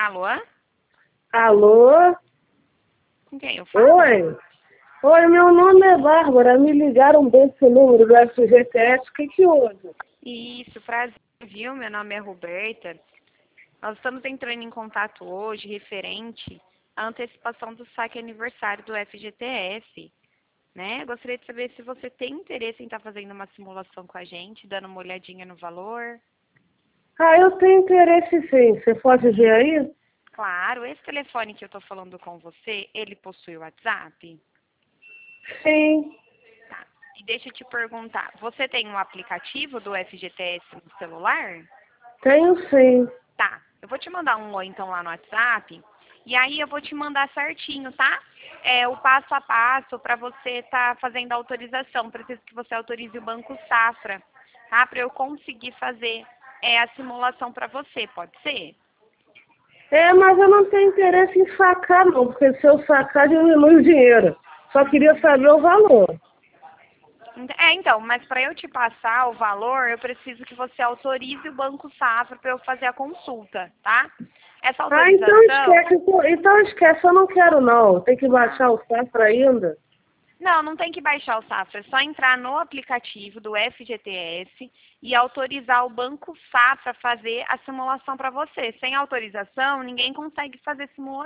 Alô? Alô? Com quem eu falo? Oi? Oi, meu nome é Bárbara. Me ligaram desse número do FGTS. O que houve? Isso, prazer, viu? Meu nome é Roberta. Nós estamos entrando em contato hoje referente à antecipação do saque aniversário do FGTS, né? Gostaria de saber se você tem interesse em estar fazendo uma simulação com a gente, dando uma olhadinha no valor. Ah, eu tenho interesse sim. Você pode ver aí? Claro, esse telefone que eu estou falando com você, ele possui o WhatsApp? Sim, Tá. E deixa eu te perguntar, você tem um aplicativo do FGTS no celular? tenho sim. Tá. Eu vou te mandar um oi então lá no WhatsApp. E aí eu vou te mandar certinho, tá? O passo a passo para você estar fazendo a autorização. Preciso que você autorize o Banco Safra, tá? Para eu conseguir fazer a simulação para você, pode ser? Mas eu não tenho interesse em sacar não, porque se eu sacar diminui o dinheiro. Só queria saber o valor. Então, mas para eu te passar o valor, eu preciso que você autorize o Banco Safra para eu fazer a consulta, tá? Essa Ah, então autorização. esquece. Então esquece, eu não quero não. Tem que baixar o Safra ainda. Não, não tem que baixar o Safra, é só entrar no aplicativo do FGTS e autorizar o Banco Safra a fazer a simulação para você. Sem autorização, ninguém consegue fazer simulação.